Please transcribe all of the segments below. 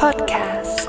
Podcast.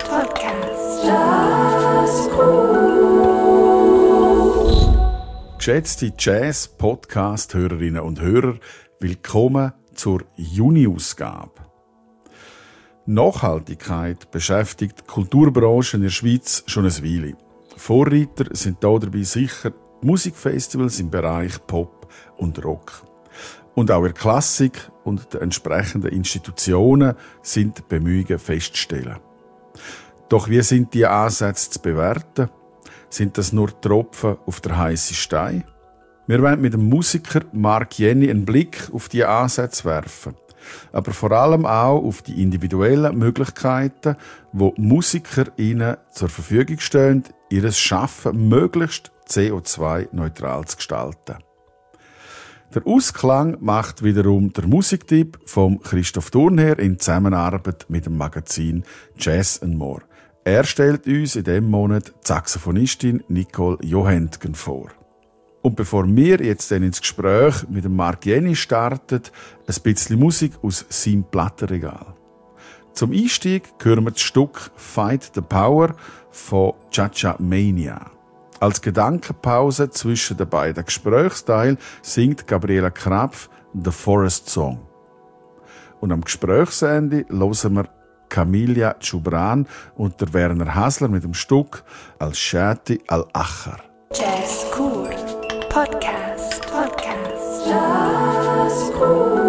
Geschätzte Jazz-Podcast-Hörerinnen und Hörer, willkommen zur Juni-Ausgabe. Nachhaltigkeit beschäftigt die Kulturbranche in der Schweiz schon eine Weile. Vorreiter sind hier dabei sicher die Musikfestivals im Bereich Pop und Rock. Und auch in der Klassik und den entsprechenden Institutionen sind die Bemühungen festzustellen. Doch wie sind diese Ansätze zu bewerten? Sind das nur Tropfen auf der heißen Stein? Wir wollen mit dem Musiker Mark Jenny einen Blick auf diese Ansätze werfen. Aber vor allem auch auf die individuellen Möglichkeiten, die Musiker ihnen zur Verfügung stehen, ihr Schaffen möglichst CO2-neutral zu gestalten. Der Ausklang macht wiederum der Musiktipp von Christoph Thurnherr in Zusammenarbeit mit dem Magazin Jazz & More. Er stellt uns in diesem Monat die Saxophonistin Nicole Johentgen vor. Und bevor wir jetzt dann ins Gespräch mit dem Mark Jenny starten, ein bisschen Musik aus seinem Plattenregal. Zum Einstieg hören wir das Stück «Fight the Power» von Cha-Cha Mania. Als Gedankenpause zwischen den beiden Gesprächsteilen singt Gabriela Krapf «The Forest Song». Und am Gesprächsende hören wir Camilla Gibran und der Werner Hasler mit dem Stück «Al-Shati al-Akhar». Jazz Cool Podcast. Jazz Cool.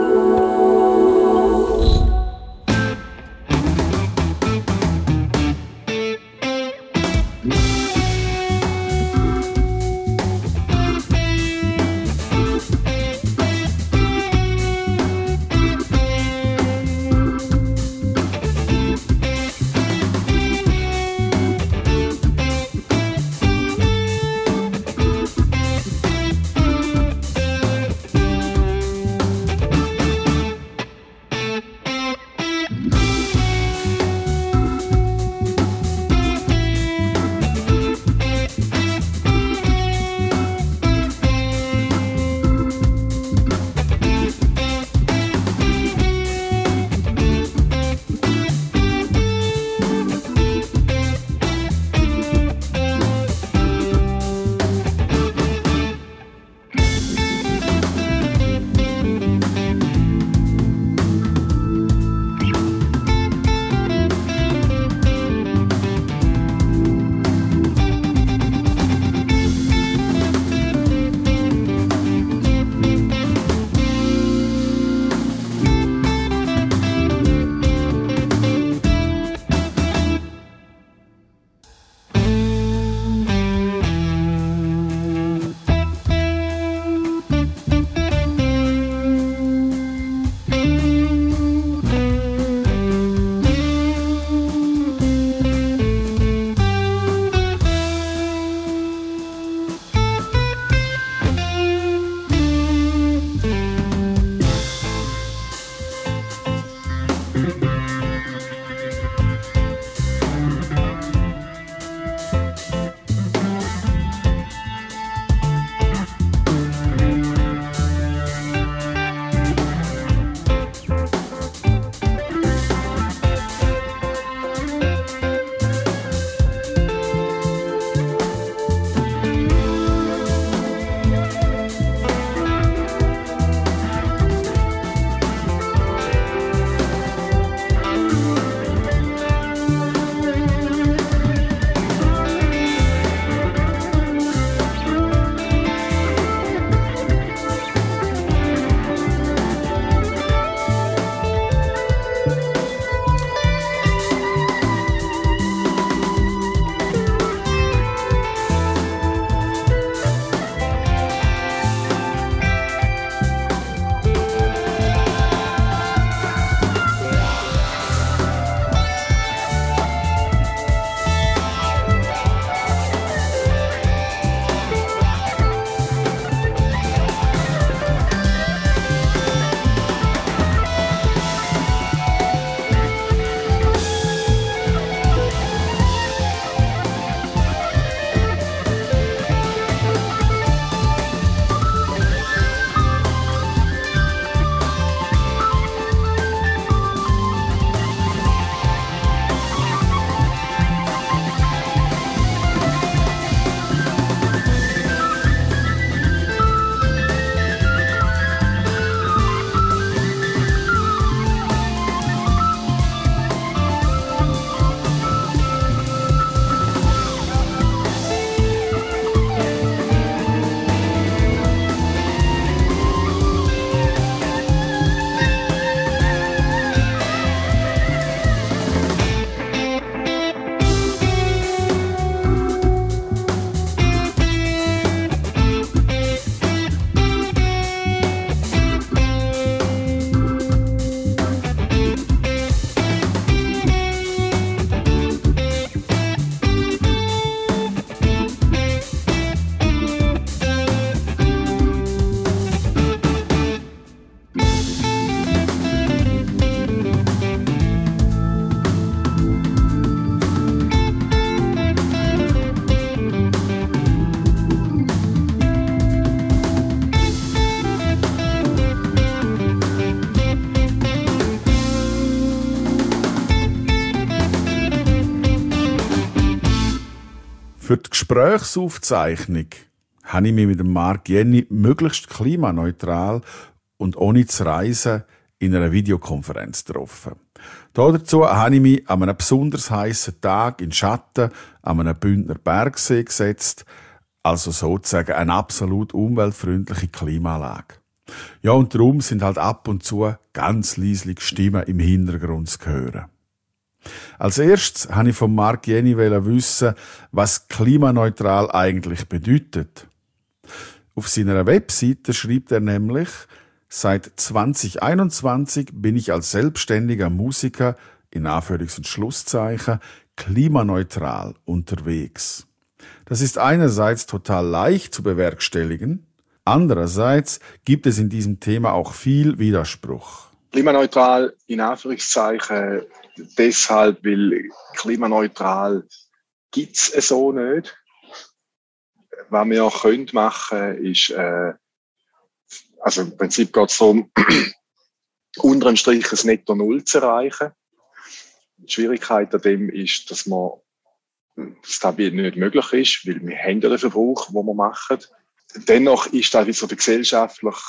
Für die Gesprächsaufzeichnung habe ich mich mit dem Marc Jenny möglichst klimaneutral und ohne zu reisen in einer Videokonferenz getroffen. Dazu habe ich mich an einem besonders heissen Tag in Schatten an einem Bündner Bergsee gesetzt, also sozusagen eine absolut umweltfreundliche Klimaanlage. Ja, und darum sind halt ab und zu ganz leislich Stimmen im Hintergrund zu hören. Als erstes wollte ich von Marc Jenny wissen, was klimaneutral eigentlich bedeutet. Auf seiner Webseite schreibt er nämlich: Seit 2021 bin ich als selbstständiger Musiker, in Anführungs- und Schlusszeichen, klimaneutral unterwegs. Das ist einerseits total leicht zu bewerkstelligen, andererseits gibt es in diesem Thema auch viel Widerspruch. Klimaneutral in Anführungszeichen deshalb, weil klimaneutral gibt's so nicht. Was wir auch machen können, ist, also im Prinzip geht es darum, unter dem Strich ein Netto Null zu erreichen. Die Schwierigkeit an dem ist, dass das nicht möglich ist, weil wir haben ja den Verbrauch, den wir machen. Dennoch ist das so die gesellschaftliche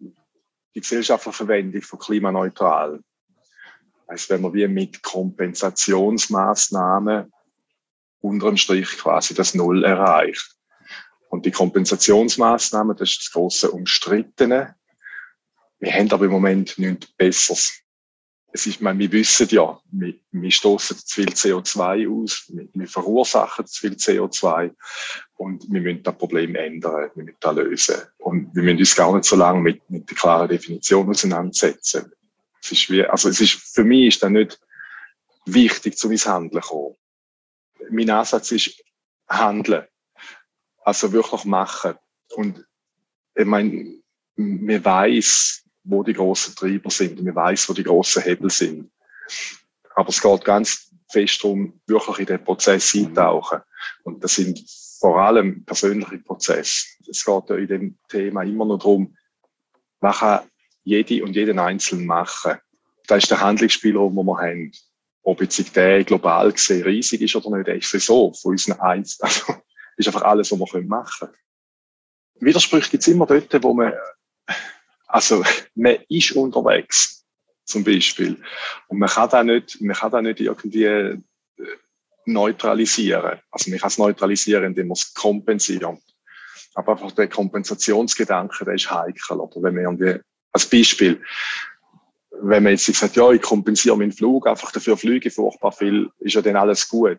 Verwendung von klimaneutral. Also wenn man wie mit Kompensationsmaßnahmen unter dem Strich quasi das Null erreicht. Und die Kompensationsmaßnahmen, das ist das grosse Umstrittene. Wir haben aber im Moment nichts Besseres. Wir wissen ja, wir stoßen zu viel CO2 aus, wir verursachen zu viel CO2 und wir müssen das Problem ändern, wir müssen das lösen. Und wir müssen uns gar nicht so lange mit der klaren Definition auseinandersetzen. Für mich ist das nicht wichtig, zu ins Handeln zu kommen. Mein Ansatz ist Handeln. Also wirklich machen. Und ich meine, man weiss, wo die grossen Treiber sind. Man weiss, wo die grossen Hebel sind. Aber es geht ganz fest darum, wirklich in den Prozess eintauchen. Und das sind vor allem persönliche Prozesse. Es geht ja in dem Thema immer nur darum, was kann jede und jeden Einzelnen machen. Das ist der Handlungsspielraum, den wir haben. Ob jetzt der global gesehen riesig ist oder nicht, der ist so von unseren Einzelnen. Ist einfach alles, was wir machen können. Widersprüche gibt es immer dort, wo man ist unterwegs, zum Beispiel. Und man kann da nicht irgendwie neutralisieren. Also man kann es neutralisieren, indem man es kompensiert. Aber einfach der Kompensationsgedanke, der ist heikel. Oder wenn man irgendwie, als Beispiel, wenn man jetzt sagt, ja, ich kompensiere meinen Flug, einfach dafür fliege ich furchtbar viel, ist ja dann alles gut.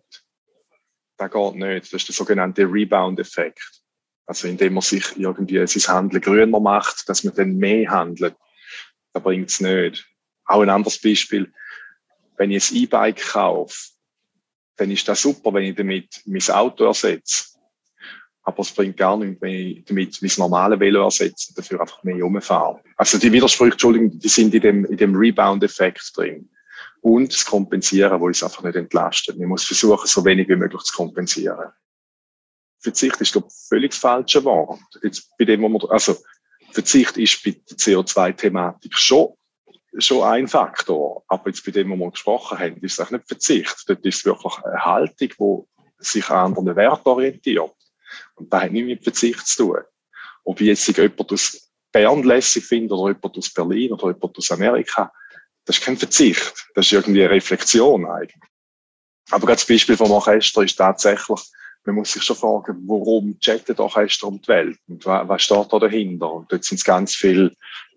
Das geht nicht. Das ist der sogenannte Rebound-Effekt. Also indem man sich irgendwie sein Handeln grüner macht, dass man dann mehr handelt. Das bringt es nicht. Auch ein anderes Beispiel. Wenn ich ein E-Bike kaufe, dann ist das super, wenn ich damit mein Auto ersetze. Aber es bringt gar nichts, wenn ich damit mein normales Velo ersetze und dafür einfach mehr rumfahre. Also die Widersprüche, Entschuldigung, die sind in dem Rebound-Effekt drin. Und das Kompensieren, wo uns einfach nicht entlastet. Man muss versuchen, so wenig wie möglich zu kompensieren. Verzicht ist, glaube ich, völlig das falsche Wort. Jetzt bei dem, Verzicht ist bei der CO2-Thematik schon ein Faktor. Aber jetzt bei dem, was wir gesprochen haben, ist es auch nicht Verzicht. Dort ist es wirklich eine Haltung, die sich an anderen Werten orientiert. Und das hat nichts mit Verzicht zu tun. Ob ich jetzt jemand aus Bern lässig finde oder jemand aus Berlin oder jemand aus Amerika, das ist kein Verzicht. Das ist irgendwie eine Reflexion eigentlich. Aber gerade das Beispiel vom Orchester ist tatsächlich, man muss sich schon fragen, warum chattet Orchester um die Welt? Und was steht da dahinter? Und dort sind es ganz viele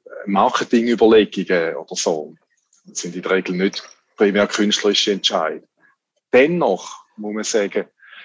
Marketingüberlegungen oder so. Das sind in der Regel nicht primär künstlerische Entscheidungen. Dennoch muss man sagen,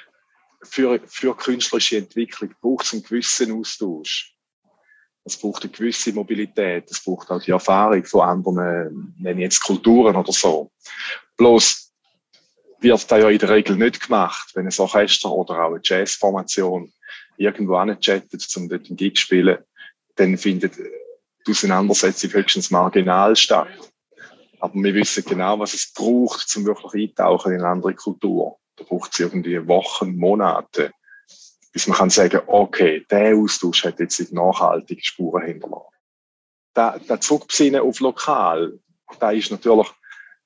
für künstlerische Entwicklung braucht es einen gewissen Austausch. Es braucht eine gewisse Mobilität. Es braucht auch die Erfahrung von anderen, nenne ich jetzt Kulturen oder so. Bloß wird das ja in der Regel nicht gemacht, wenn ein Orchester oder auch eine Jazzformation irgendwo anchattet, um dort einen Gig zu spielen, dann findet die Auseinandersetzung höchstens marginal statt. Aber wir wissen genau, was es braucht, um wirklich einzutauchen in eine andere Kultur. Da braucht es irgendwie Wochen, Monate, bis man kann sagen, okay, der Austausch hat jetzt nachhaltige Spuren hinterlassen. Der Zurückbesinnen auf lokal, da ist natürlich,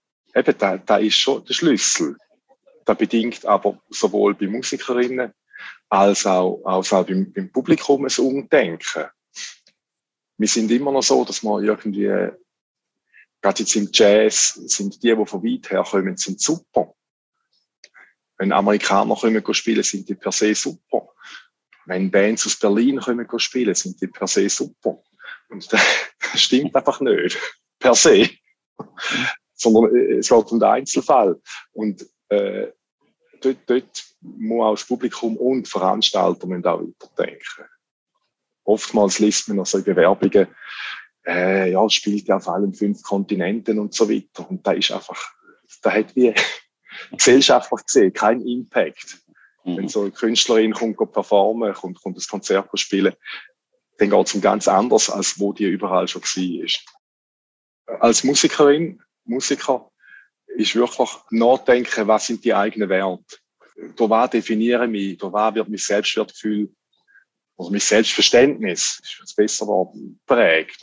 da ist schon der Schlüssel. Das bedingt aber sowohl bei Musikerinnen als auch beim Publikum ein Umdenken. Wir sind immer noch so, dass wir irgendwie, gerade jetzt im Jazz, sind die von weit her kommen, sind super. Wenn Amerikaner kommen spielen, sind die per se super. Wenn Bands aus Berlin kommen spielen, sind die per se super. Und das stimmt einfach nicht, per se. Sondern es geht um den Einzelfall. Und dort muss auch das Publikum und die Veranstalter auch weiterdenken. Oftmals liest man noch so Bewerbungen, ja, es spielt ja auf allen 5 Kontinenten und so weiter. Und da ist einfach, da hat wie gesellschaftlich gesehen keinen Impact. Wenn so eine Künstlerin kommt performen, kommt das Konzert spielen, dann geht es um ganz anders, als wo die überall schon war. Als Musikerin, Musiker, ist wirklich nachdenken, was sind die eigenen Werte. Durch was definiere ich mich, durch was wird mein Selbstwertgefühl, also mein Selbstverständnis, ist das besser Wort, prägt.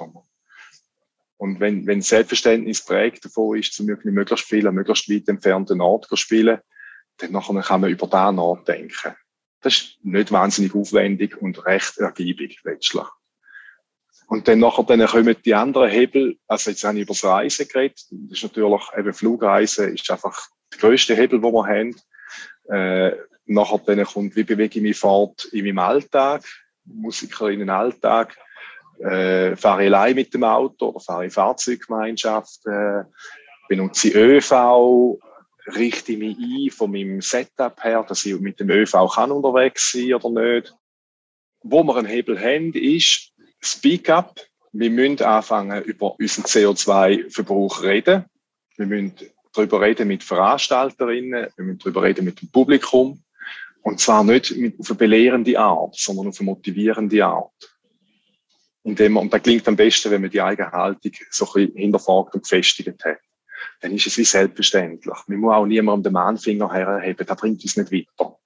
Und wenn Selbstverständnis prägt davon ist, zu möglichst viel an möglichst weit entfernten Ort zu spielen, dann kann man über das nachdenken. Das ist nicht wahnsinnig aufwendig und recht ergiebig, letztlich. Und dann kommen die anderen Hebel, also jetzt habe ich über das Reisen geredet, das ist natürlich, eben Flugreisen ist einfach der grösste Hebel, den wir haben. Nachher dann kommt, wie bewege ich mich fort in meinem Alltag, Musikerinnen-Alltag, fahre ich allein mit dem Auto oder fahre ich Fahrzeuggemeinschaft, benutze ich ÖV, richte ich mich ein von meinem Setup her, dass ich mit dem ÖV kann unterwegs sein oder nicht. Wo wir einen Hebel haben, ist Speak Up. Wir müssen anfangen, über unseren CO2-Verbrauch reden. Wir müssen darüber reden mit Veranstalterinnen, wir müssen darüber reden mit dem Publikum. Und zwar nicht auf eine belehrende Art, sondern auf eine motivierende Art. Und das klingt am besten, wenn man die eigene Haltung so ein bisschen hinterfragt und gefestigt hat. Dann ist es wie selbstverständlich. Man muss auch niemandem den Mahnfinger herheben, das bringt uns nicht weiter.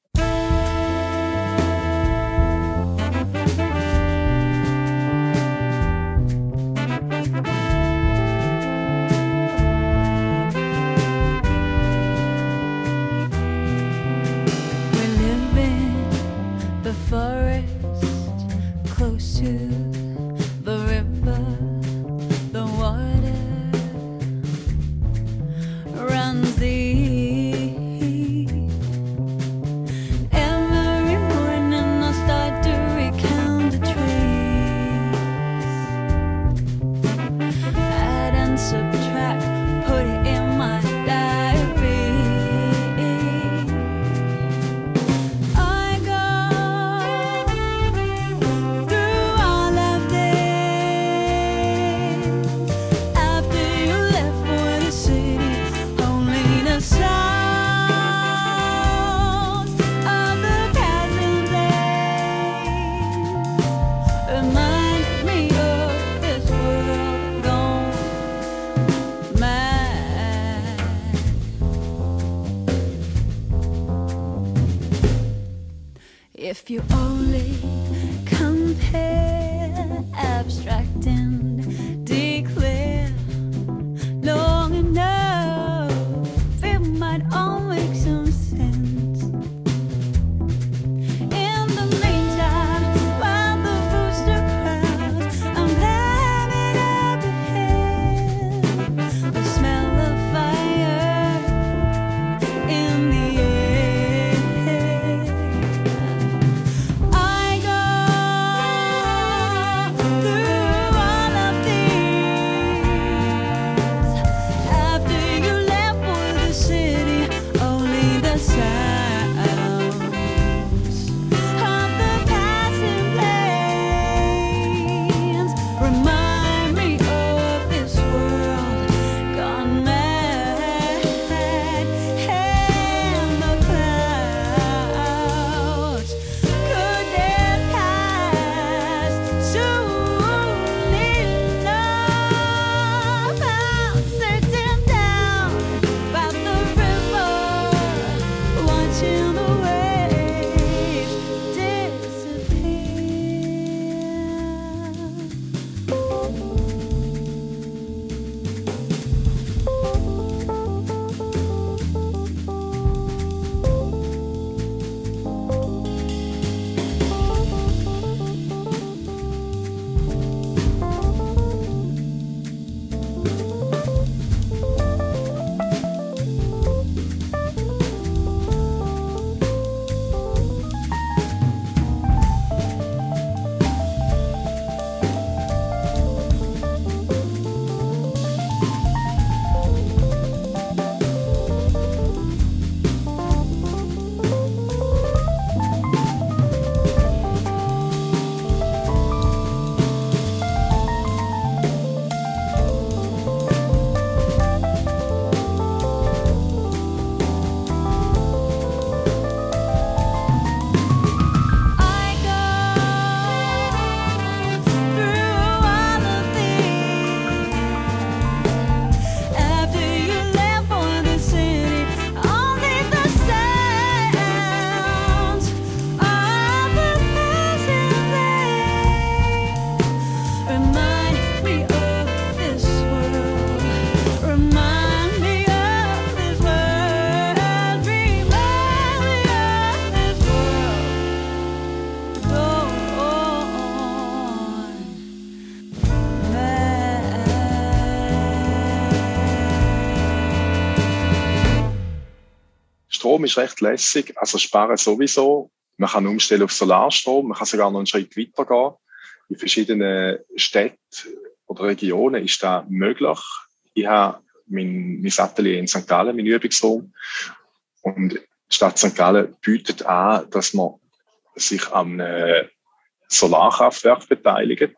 If you only compare, abstract and declare long enough, it might all make some sense. In the meantime, while the booster crowds, I'm climbing up ahead. The smell of fire in the air. I go through all of these. Strom ist recht lässig, also sparen sowieso. Man kann umstellen auf Solarstrom, man kann sogar noch einen Schritt weiter gehen. In verschiedenen Städten oder Regionen ist das möglich. Ich habe mein Atelier in St. Gallen, mein Übungsraum. Und die Stadt St. Gallen bietet an, dass man sich an einem Solarkraftwerk beteiligt.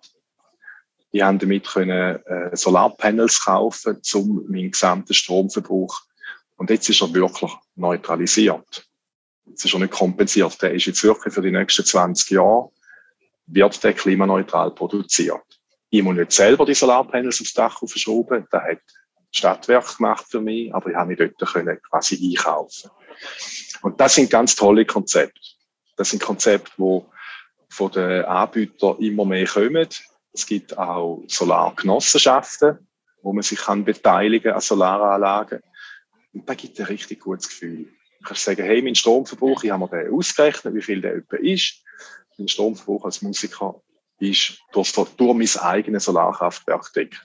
Ich konnte damit Solarpanels kaufen, um meinen gesamten Stromverbrauch. Und jetzt ist er wirklich neutralisiert. Jetzt ist er nicht kompensiert. Der ist jetzt wirklich für die nächsten 20 Jahre, wird der klimaneutral produziert. Ich muss nicht selber die Solarpanels aufs Dach aufschrauben. Das hat das Stadtwerk gemacht für mich, aber ich habe mich dort quasi einkaufen. Und das sind ganz tolle Konzepte. Das sind Konzepte, die von den Anbietern immer mehr kommen. Es gibt auch Solargenossenschaften, wo man sich beteiligen an Solaranlagen. Und da gibt ein richtig gutes Gefühl. Du kannst sagen, hey, mein Stromverbrauch, ich habe mir den ausgerechnet, wie viel der etwa ist. Mein Stromverbrauch als Musiker ist durch mein eigenes Solarkraftwerk gedeckt.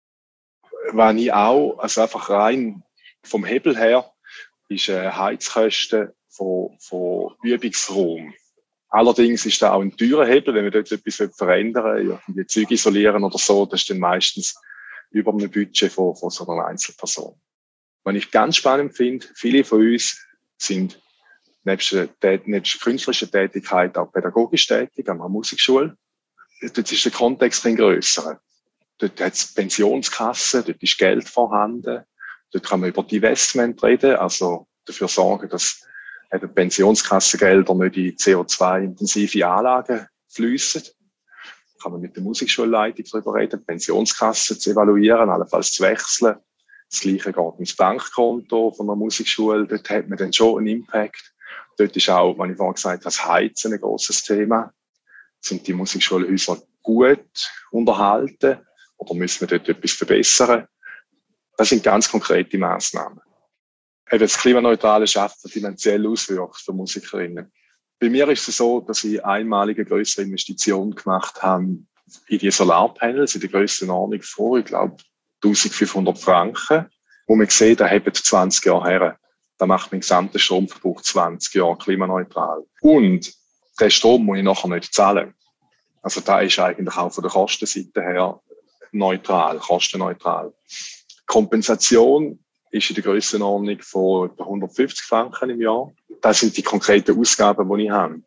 Wenn ich auch, also einfach rein vom Hebel her, ist Heizkosten von Übungsraum. Allerdings ist da auch ein teurer Hebel, wenn man dort etwas verändern will, irgendwie Züge isolieren oder so, das ist dann meistens über einem Budget von so einer Einzelperson. Was ich ganz spannend finde, viele von uns sind nebst künstlerischer Tätigkeit auch pädagogisch tätig an einer Musikschule. Dort ist der Kontext ein grösserer. Dort hat es Pensionskassen, dort ist Geld vorhanden, dort kann man über Divestment reden, also dafür sorgen, dass die Pensionskassengelder nicht in CO2-intensive Anlagen fließen. Da kann man mit der Musikschulleitung darüber reden, die Pensionskassen zu evaluieren, allenfalls zu wechseln. Das Gleiche geht ins Bankkonto von einer Musikschule, dort hat man dann schon einen Impact. Dort ist auch, wie ich vorhin gesagt habe, das Heizen ein grosses Thema. Sind die Musikschulhäuser gut unterhalten oder müssen wir dort etwas verbessern? Das sind ganz konkrete Massnahmen. Das klimaneutrale Schaffen finanziell auswirkt für Musikerinnen. Bei mir ist es so, dass ich einmalige größere Investitionen gemacht habe in die Solarpanels, in der grössten Ordnung vor, ich glaube, 1500 Franken, wo man sieht, da haben 20 Jahre her. Da macht mein gesamter Stromverbrauch 20 Jahre klimaneutral. Und den Strom muss ich nachher nicht zahlen. Also da ist eigentlich auch von der Kostenseite her neutral, kostenneutral. Kompensation ist in der Grössenordnung von etwa 150 Franken im Jahr. Das sind die konkreten Ausgaben, die ich habe.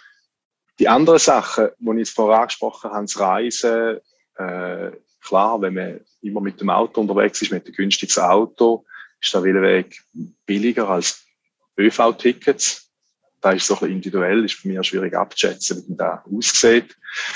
Die anderen Sachen, die ich jetzt vorher angesprochen habe, das Reisen, klar, wenn man immer mit dem Auto unterwegs ist, mit einem günstigen Auto, ist der Weg billiger als ÖV-Tickets. Das ist so ein bisschen individuell, ist für mich schwierig abzuschätzen, wie das aussieht.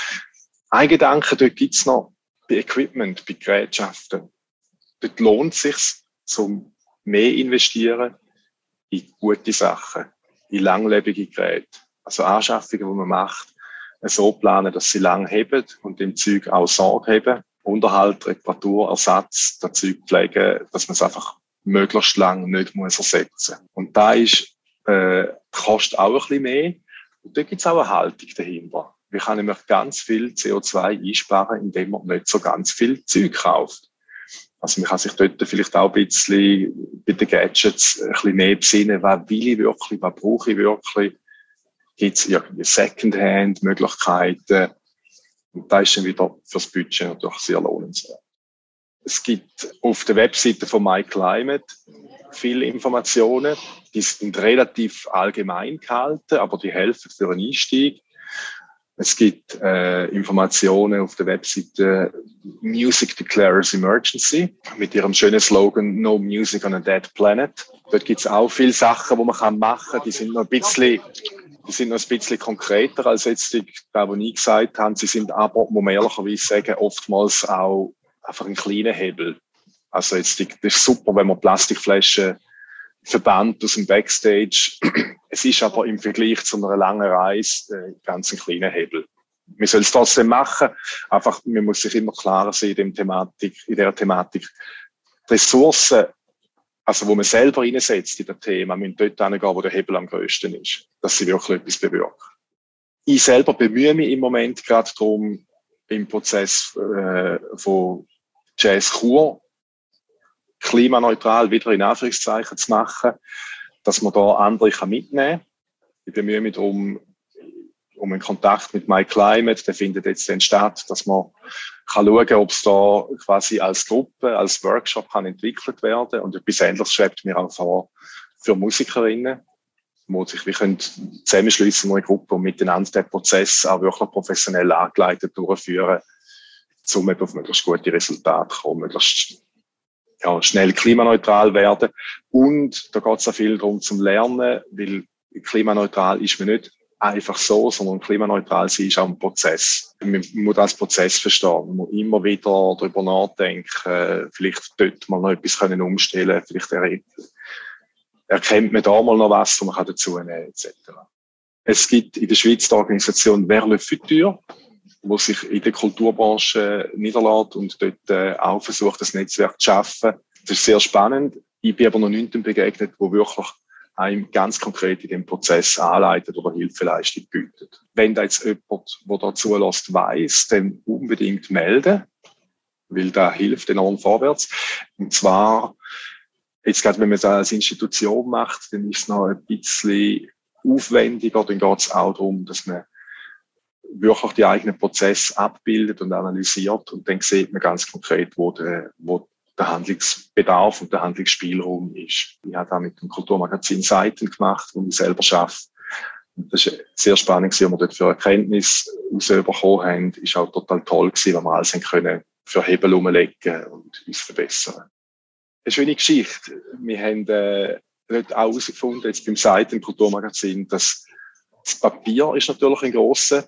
Ein Gedanke, dort gibt es noch bei Equipment, bei Gerätschaften. Dort lohnt es sich, zum mehr investieren in gute Sachen, in langlebige Geräte. Also Anschaffungen, die man macht, so planen, dass sie lang heben und dem Zeug auch Sorge haben. Unterhalt, Reparatur, Ersatz, das Zeug pflegen, dass man es einfach möglichst lang nicht muss ersetzen. Und da ist, kostet auch ein bisschen mehr. Und da gibt es auch eine Haltung dahinter. Wir können nämlich ganz viel CO2 einsparen, indem man nicht so ganz viel Zeug kauft. Also man kann sich dort vielleicht auch ein bisschen bei den Gadgets ein bisschen mehr besinnen, was will ich wirklich, was brauche ich wirklich. Gibt es irgendwie Secondhand-Möglichkeiten? Und das ist dann wieder fürs Budget natürlich sehr lohnenswert. Es gibt auf der Webseite von MyClimate viele Informationen. Die sind relativ allgemein gehalten, aber die helfen für einen Einstieg. Es gibt Informationen auf der Webseite Music Declares Emergency mit ihrem schönen Slogan No Music on a Dead Planet. Dort gibt es auch viele Sachen, die man machen kann. Die sind noch ein bisschen konkreter als jetzt die ich gesagt habe. Sie sind aber, muss man ehrlicherweise sagen, oftmals auch einfach ein kleiner Hebel. Also jetzt, das ist super, wenn man Plastikflaschen verbannt aus dem Backstage. Es ist aber im Vergleich zu einer langen Reise ganz ein kleiner Hebel. Man soll es trotzdem machen. Einfach, man muss sich immer klarer sein in der Thematik. Die Ressourcen, also wo man selber reinsetzt in das Thema, müssen dort hingehen, wo der Hebel am grössten ist, dass sie wirklich etwas bewirken. Ich selber bemühe mich im Moment gerade darum, im Prozess von Jazz Chur klimaneutral wieder in Anführungszeichen zu machen. dass man da andere mitnehmen kann. Ich bemühe mich um einen Kontakt mit MyClimate, der findet jetzt dann statt, dass man kann schauen, ob es da quasi als Gruppe, als Workshop kann entwickelt werden. Und etwas Ähnliches schreibt mir auch vor für Musikerinnen, wo sich wir können zusammenschliessen in eine Gruppe und miteinander den Prozess auch wirklich professionell angeleitet durchführen, um eben auf möglichst gute Resultate zu kommen, möglichst schnell klimaneutral werden. Und da geht es auch viel darum zum Lernen, weil klimaneutral ist man nicht einfach so, sondern klimaneutral sein ist auch ein Prozess. Man muss das Prozess verstehen. Man muss immer wieder darüber nachdenken, vielleicht dort mal noch etwas umstellen, vielleicht erkennt man da mal noch was, was man dazu nehmen kann, etc. Es gibt in der Schweiz die Organisation Vers le Futur, die sich in der Kulturbranche niederlässt und dort auch versucht, das Netzwerk zu schaffen. Das ist sehr spannend. Ich bin aber noch niemandem begegnet, wo wirklich einem ganz konkret in dem Prozess anleitet oder Hilfeleistung bietet. Wenn da jetzt jemand, der da zulässt, weiss, dann unbedingt melden, weil da hilft enorm vorwärts. Und zwar, jetzt gerade wenn man das als Institution macht, dann ist es noch ein bisschen aufwendiger. Dann geht es auch darum, dass man wirklich die eigenen Prozesse abbildet und analysiert. Und dann sieht man ganz konkret, wo der Handlungsbedarf und der Handlungsspielraum ist. Ich habe da mit dem Kulturmagazin Seiten gemacht, wo ich selber arbeite. Und das ist sehr spannend, was wir dort für Erkenntnisse rausbekommen haben. Ist auch total toll gewesen, weil wir alles können für Hebel umlegen und uns verbessern. Eine schöne Geschichte. Wir haben dort auch herausgefunden, jetzt beim Seiten Kulturmagazin, dass das Papier ist natürlich ein grosser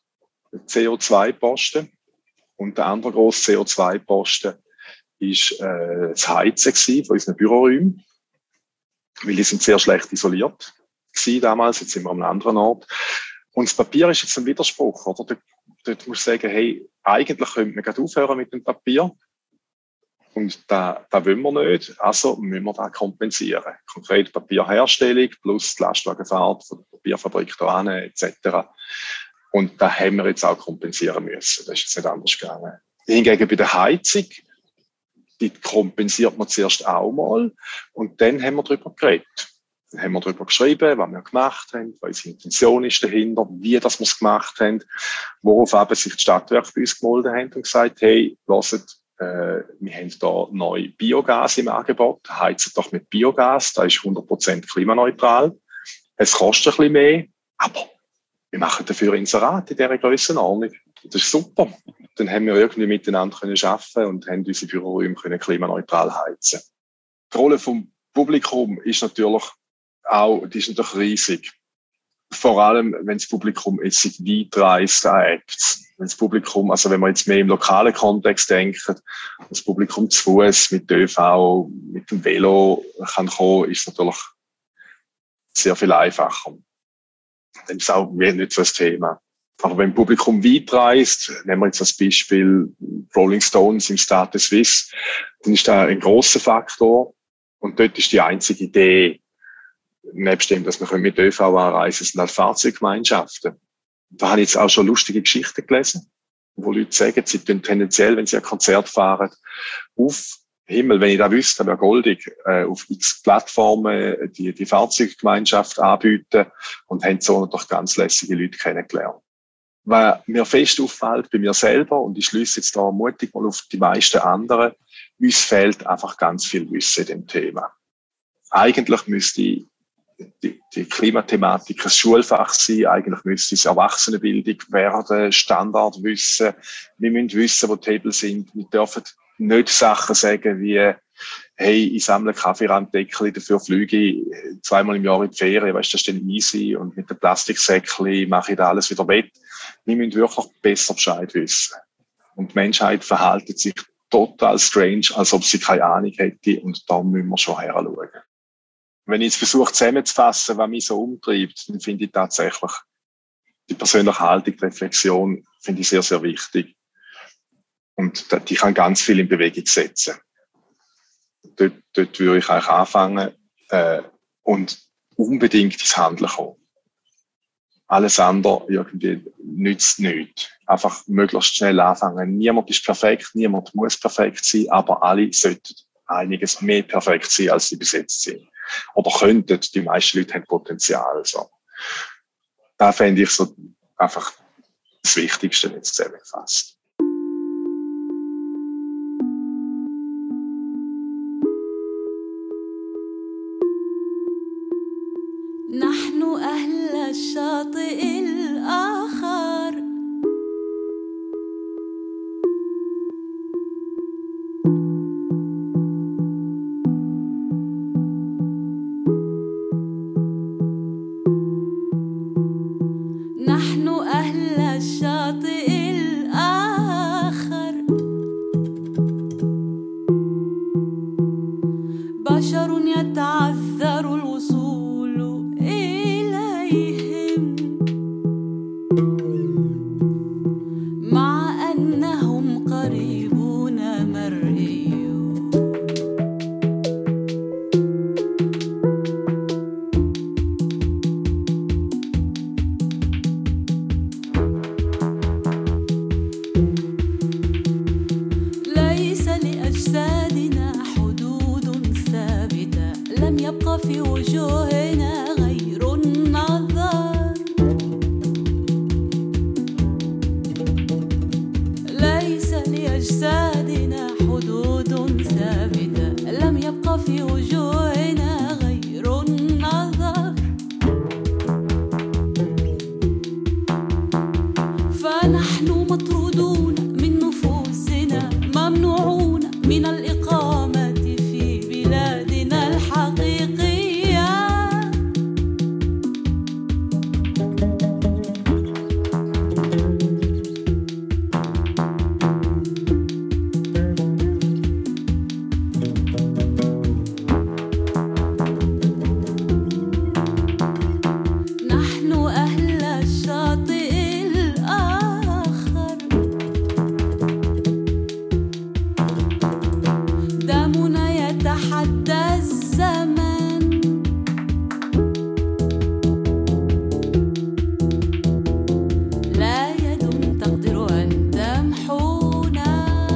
CO2-Posten. Und der andere grosse CO2-Posten ist das Heizen von unseren Büroräumen, weil die sind sehr schlecht isoliert gewesen damals, jetzt sind wir an einem anderen Ort. Und das Papier ist jetzt ein Widerspruch, oder? Dort muss ich sagen, hey, eigentlich könnte man gerade aufhören mit dem Papier und da wollen wir nicht, also müssen wir das kompensieren. Konkret Papierherstellung plus die Lastwagenfahrt von der Papierfabrik da hin, etc. Und da haben wir jetzt auch kompensieren müssen, das ist jetzt nicht anders gegangen. Hingegen bei der Heizung, die kompensiert man zuerst auch mal. Und dann haben wir darüber geredet. Dann haben wir darüber geschrieben, was wir gemacht haben, was unsere Intention ist dahinter, wie das wir es gemacht haben, worauf eben sich die Stadtwerke bei uns gemolden haben und gesagt, hey, hört, wir haben da neu Biogas im Angebot, heizen doch mit Biogas, das ist 100% klimaneutral. Es kostet ein bisschen mehr, aber wir machen dafür Inserat in dieser Grössenordnung. Das ist super. Dann haben wir irgendwie miteinander arbeiten und haben unsere Büroräume klimaneutral heizen. Die Rolle vom Publikum ist natürlich riesig. Vor allem, wenn das Publikum jetzt sich weit reist an Acts. Wenn das Publikum, also wenn man jetzt mehr im lokalen Kontext denkt, das Publikum zu Fuß, mit ÖV, mit dem Velo kann kommen, ist natürlich sehr viel einfacher. Dann ist es auch nicht so ein Thema. Aber wenn das Publikum weit reist, nehmen wir jetzt als Beispiel Rolling Stones im Stade Suisse, dann ist da ein grosser Faktor. Und dort ist die einzige Idee, nebst dem, dass wir mit ÖV anreisen, sind halt Fahrzeuggemeinschaften. Da habe ich jetzt auch schon lustige Geschichten gelesen, wo Leute sagen, sie tun tendenziell, wenn sie ein Konzert fahren, auf Himmel, wenn ich das wüsste, wäre goldig, auf x Plattformen die Fahrzeuggemeinschaft anbieten und haben so natürlich ganz lässige Leute kennengelernt. Was mir fest auffällt bei mir selber, und ich schließe jetzt da mutig mal auf die meisten anderen, uns fehlt einfach ganz viel Wissen in dem Thema. Eigentlich müsste die Klimathematik ein Schulfach sein, eigentlich müsste es Erwachsenenbildung werden, Standardwissen. Wir müssen wissen, wo die Hebel sind. Wir dürfen nicht Sachen sagen wie, hey, ich sammle Kaffeeranddeckchen, dafür fliege ich 2-mal im Jahr in die Ferien, weißt du, das ist dann easy, und mit dem Plastiksäckchen mache ich da alles wieder wett. Wir müssen wirklich besser Bescheid wissen. Und die Menschheit verhält sich total strange, als ob sie keine Ahnung hätte, und da müssen wir schon heranschauen. Wenn ich jetzt versuche zusammenzufassen, was mich so umtreibt, dann finde ich tatsächlich die persönliche Haltung, die Reflexion, finde ich sehr, sehr wichtig. Und die kann ganz viel in Bewegung setzen. Dort würde ich eigentlich anfangen und unbedingt ins Handeln kommen. Alles andere irgendwie nützt nichts. Einfach möglichst schnell anfangen. Niemand ist perfekt, niemand muss perfekt sein, aber alle sollten einiges mehr perfekt sein, als sie bis jetzt sind. Oder könnten, die meisten Leute haben Potenzial. So. Da fände ich so einfach das Wichtigste jetzt zusammengefasst. نحن أهل الشاطئ الآخر نحن أهل الشاطئ الآخر بشر يتعثر الوصول إليهم مع أنهم قريبون مرئيون ليس لأجسادنا حدود ثابتة لم يبق في وجوهنا غير النظر ليس لأجسادنا حدود ثابتة لم يبق في وجوهنا غير النظر فنحن مطرودون من نفوسنا ممنوعون من الإقامة في بلادنا الحقيقية نحن أهل الشاطئ الآخر دمنا يتحدى الزمن لا يد تقدر أن تمحونا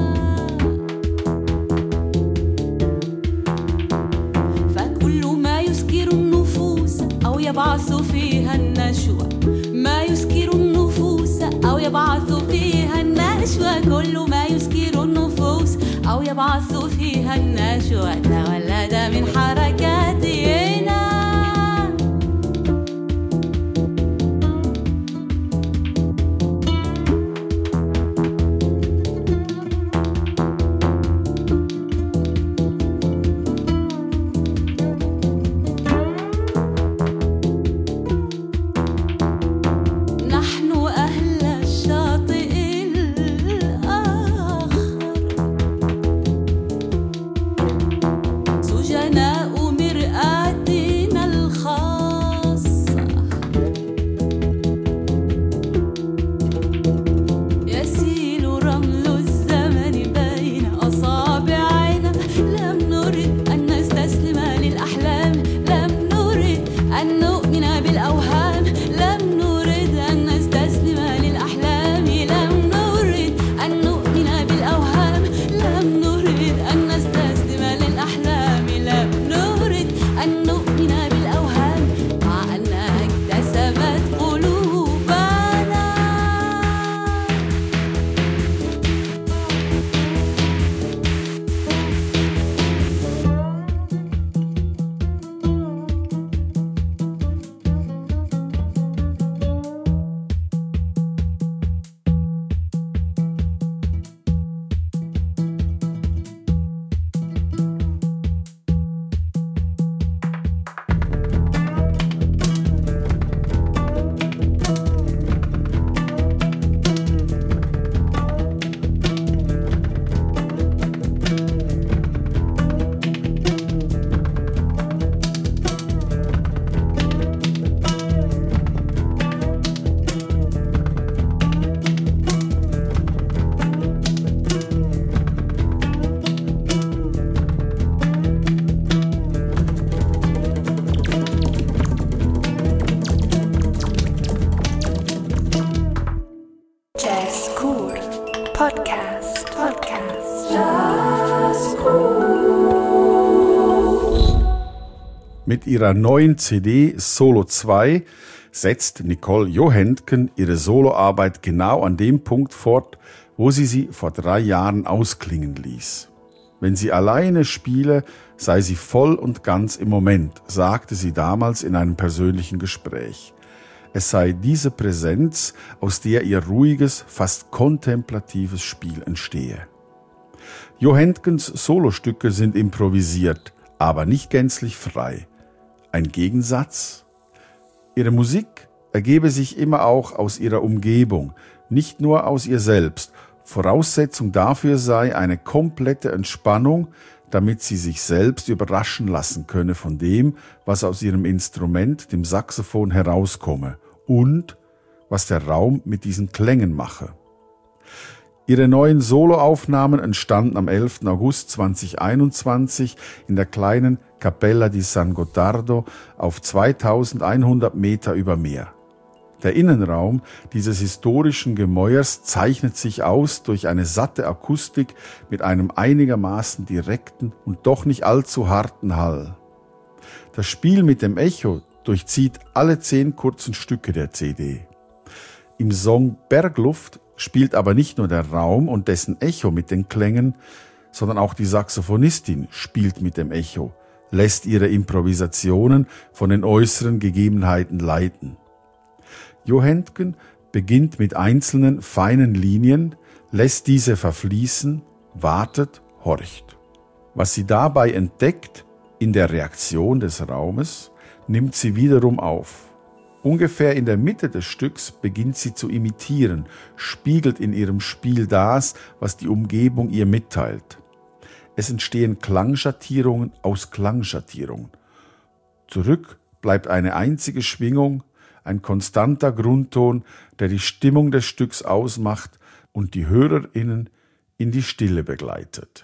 فكل ما يسكر النفوس أو يبعث فيها النشوة ما يسكر النفوس أو يبعث فيها النشوة كل ما يسكر النفوس أو يبعث فيها النشوة تولد من حركاتنا نحن أهل الشاطئ الآخر سجناء مرآتنا الخاصة يسيل رمل الزمن بين أصابعنا لم نرد أن نستسلم للأحلام لم نرد أن نؤمن بالأوهام لم نرد أن نستسلم للأحلام لم نرد أن نؤمن بالأوهام لم نرد أن نستسلم للأحلام لم نرد أن نؤمن بالأوهام مع أنها اكتسبت قلوبنا Mit ihrer neuen CD Solo 2 setzt Nicole Johansson ihre Soloarbeit genau an dem Punkt fort, wo sie vor 3 Jahren ausklingen ließ. Wenn sie alleine spiele, sei sie voll und ganz im Moment, sagte sie damals in einem persönlichen Gespräch. Es sei diese Präsenz, aus der ihr ruhiges, fast kontemplatives Spiel entstehe. Johanssons Solostücke sind improvisiert, aber nicht gänzlich frei. Ein Gegensatz? Ihre Musik ergebe sich immer auch aus ihrer Umgebung, nicht nur aus ihr selbst. Voraussetzung dafür sei eine komplette Entspannung, damit sie sich selbst überraschen lassen könne von dem, was aus ihrem Instrument, dem Saxophon, herauskomme und was der Raum mit diesen Klängen mache. Ihre neuen Soloaufnahmen entstanden am 11. August 2021 in der kleinen Cappella di San Gottardo auf 2100 Meter über Meer. Der Innenraum dieses historischen Gemäuers zeichnet sich aus durch eine satte Akustik mit einem einigermaßen direkten und doch nicht allzu harten Hall. Das Spiel mit dem Echo durchzieht alle 10 kurzen Stücke der CD. Im Song Bergluft spielt aber nicht nur der Raum und dessen Echo mit den Klängen, sondern auch die Saxophonistin spielt mit dem Echo, lässt ihre Improvisationen von den äußeren Gegebenheiten leiten. Johansson beginnt mit einzelnen feinen Linien, lässt diese verfließen, wartet, horcht. Was sie dabei entdeckt, in der Reaktion des Raumes, nimmt sie wiederum auf. Ungefähr in der Mitte des Stücks beginnt sie zu imitieren, spiegelt in ihrem Spiel das, was die Umgebung ihr mitteilt. Es entstehen Klangschattierungen aus Klangschattierungen. Zurück bleibt eine einzige Schwingung, ein konstanter Grundton, der die Stimmung des Stücks ausmacht und die HörerInnen in die Stille begleitet.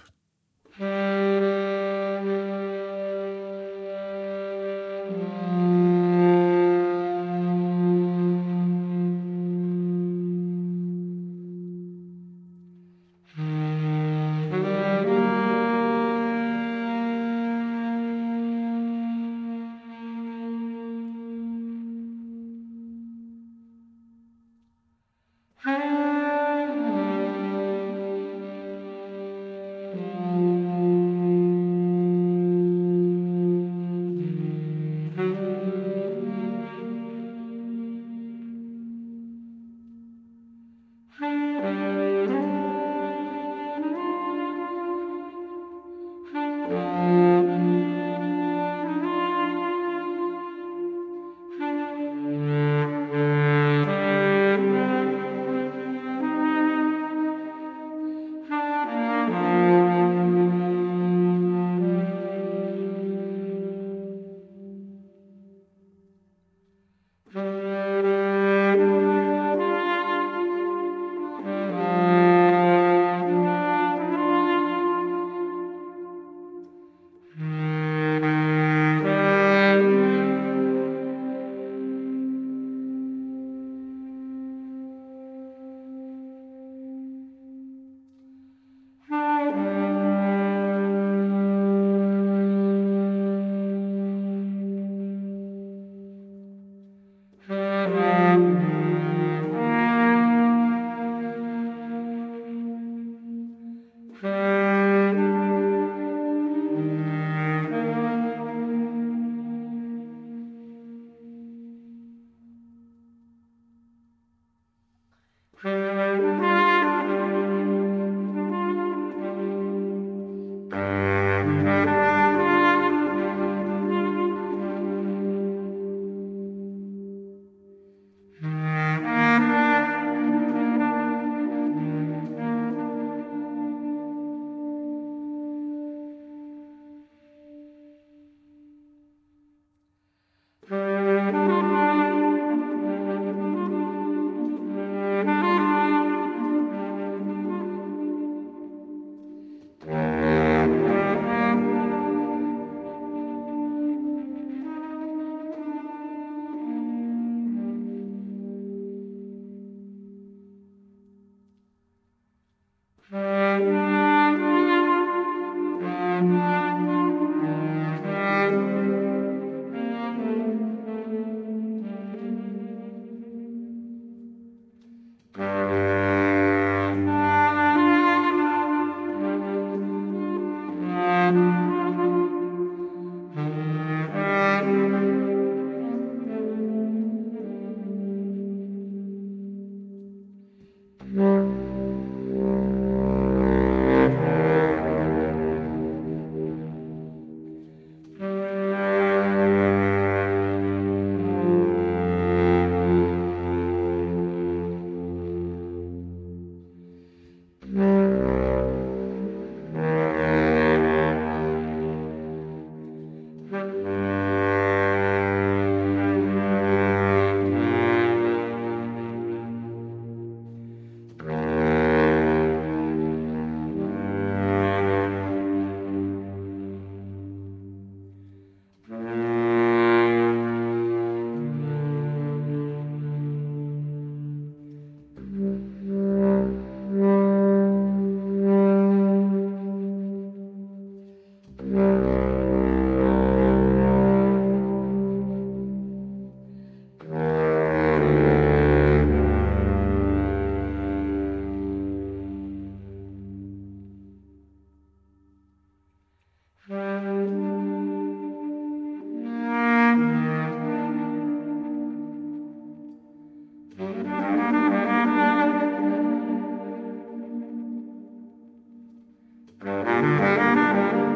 Musik